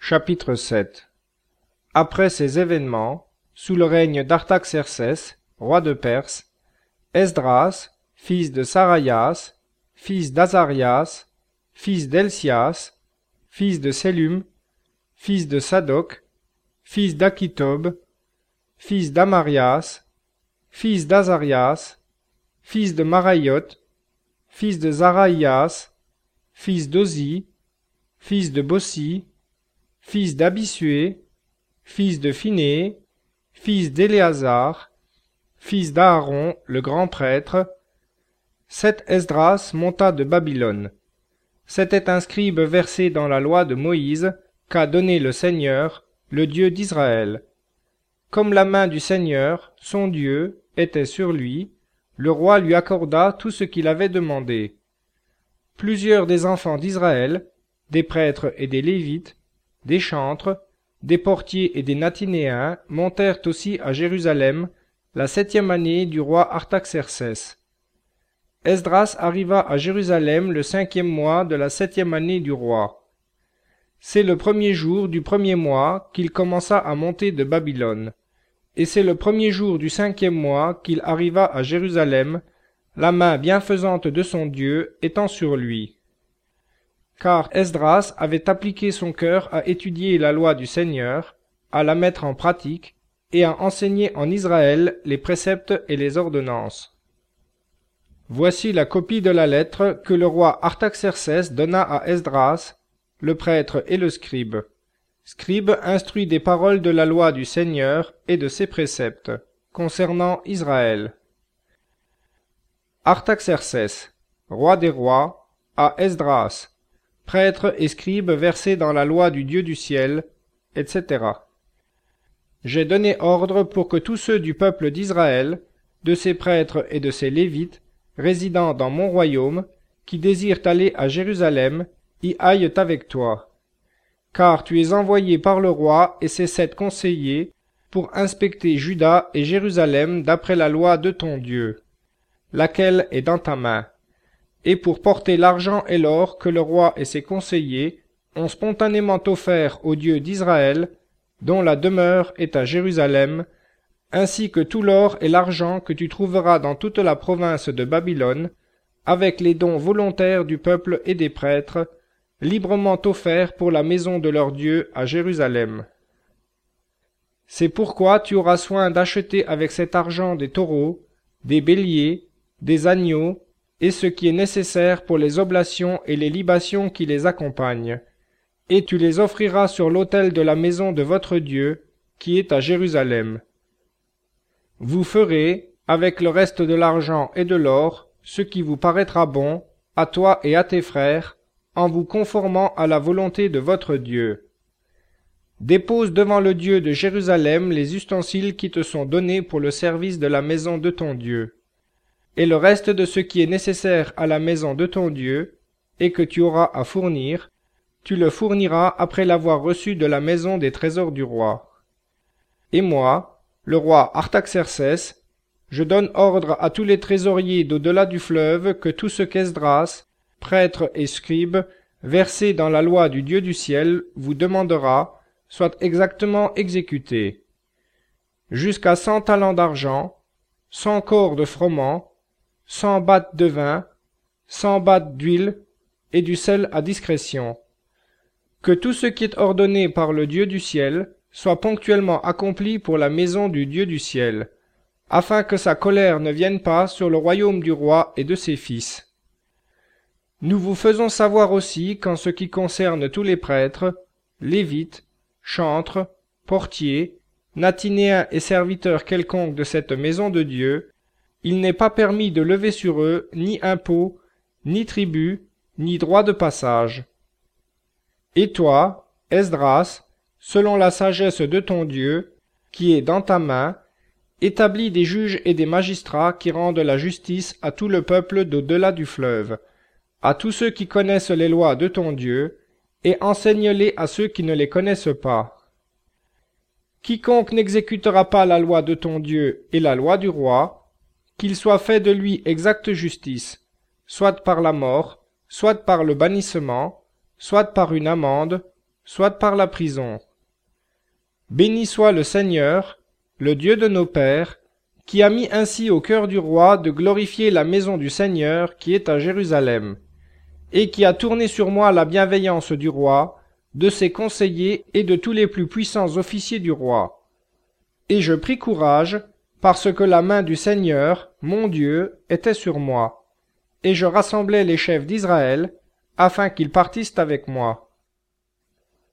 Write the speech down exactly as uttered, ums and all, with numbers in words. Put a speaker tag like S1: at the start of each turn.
S1: Chapitre sept. Après ces événements, sous le règne d'Artaxercès, roi de Perse, Esdras, fils de Saraias, fils d'Azarias, fils d'Elsias, fils de Sélum, fils de Sadoc, fils d'Akitob, fils d'Amarias, fils d'Azarias, fils de Maraïot, fils de Zaraïas, fils d'Ozi, fils de Bossi, fils d'Abisué, fils de Phiné, fils d'Éléazar, fils d'Aaron, le grand prêtre, cet Esdras monta de Babylone. C'était un scribe versé dans la loi de Moïse qu'a donné le Seigneur, le Dieu d'Israël. Comme la main du Seigneur, son Dieu, était sur lui, le roi lui accorda tout ce qu'il avait demandé. Plusieurs des enfants d'Israël, des prêtres et des Lévites, des chantres, des portiers et des Natinéens montèrent aussi à Jérusalem la septième année du roi Artaxercès. Esdras arriva à Jérusalem le cinquième mois de la septième année du roi. C'est le premier jour du premier mois qu'il commença à monter de Babylone, et c'est le premier jour du cinquième mois qu'il arriva à Jérusalem, la main bienfaisante de son Dieu étant sur lui. Car Esdras avait appliqué son cœur à étudier la loi du Seigneur, à la mettre en pratique, et à enseigner en Israël les préceptes et les ordonnances. Voici la copie de la lettre que le roi Artaxercès donna à Esdras, le prêtre et le scribe. Scribe instruit des paroles de la loi du Seigneur et de ses préceptes, concernant Israël. Artaxercès, roi des rois, à Esdras, prêtre et scribe versé dans la loi du Dieu du ciel, et cetera. J'ai donné ordre pour que tous ceux du peuple d'Israël, de ses prêtres et de ses lévites, résidant dans mon royaume, qui désirent aller à Jérusalem, y aillent avec toi. Car tu es envoyé par le roi et ses sept conseillers pour inspecter Juda et Jérusalem d'après la loi de ton Dieu, laquelle est dans ta main, et pour porter l'argent et l'or que le roi et ses conseillers ont spontanément offert au Dieu d'Israël, dont la demeure est à Jérusalem, ainsi que tout l'or et l'argent que tu trouveras dans toute la province de Babylone, avec les dons volontaires du peuple et des prêtres, librement offerts pour la maison de leur Dieu à Jérusalem. C'est pourquoi tu auras soin d'acheter avec cet argent des taureaux, des béliers, des agneaux, et ce qui est nécessaire pour les oblations et les libations qui les accompagnent, et tu les offriras sur l'autel de la maison de votre Dieu, qui est à Jérusalem. Vous ferez, avec le reste de l'argent et de l'or, ce qui vous paraîtra bon, à toi et à tes frères, en vous conformant à la volonté de votre Dieu. Dépose devant le Dieu de Jérusalem les ustensiles qui te sont donnés pour le service de la maison de ton Dieu. Et le reste de ce qui est nécessaire à la maison de ton Dieu, et que tu auras à fournir, tu le fourniras après l'avoir reçu de la maison des trésors du roi. Et moi, le roi Artaxercès, je donne ordre à tous les trésoriers d'au-delà du fleuve que tout ce qu'Esdras, prêtre et scribe, versé dans la loi du Dieu du ciel, vous demandera, soit exactement exécuté. Jusqu'à cent talents d'argent, cent corps de froment, cent battes de vin, cent battes d'huile, et du sel à discrétion. Que tout ce qui est ordonné par le Dieu du ciel soit ponctuellement accompli pour la maison du Dieu du ciel, afin que sa colère ne vienne pas sur le royaume du roi et de ses fils. Nous vous faisons savoir aussi qu'en ce qui concerne tous les prêtres, lévites, chantres, portiers, natinéens et serviteurs quelconques de cette maison de Dieu, il n'est pas permis de lever sur eux ni impôt, ni tribut, ni droit de passage. Et toi, Esdras, selon la sagesse de ton Dieu, qui est dans ta main, établis des juges et des magistrats qui rendent la justice à tout le peuple d'au-delà du fleuve, à tous ceux qui connaissent les lois de ton Dieu, et enseigne-les à ceux qui ne les connaissent pas. Quiconque n'exécutera pas la loi de ton Dieu et la loi du roi, qu'il soit fait de lui exacte justice, soit par la mort, soit par le bannissement, soit par une amende, soit par la prison. Béni soit le Seigneur, le Dieu de nos pères, qui a mis ainsi au cœur du roi de glorifier la maison du Seigneur qui est à Jérusalem, et qui a tourné sur moi la bienveillance du roi, de ses conseillers et de tous les plus puissants officiers du roi. Et je pris courage, parce que la main du Seigneur, mon Dieu, était sur moi, et je rassemblai les chefs d'Israël, afin qu'ils partissent avec moi.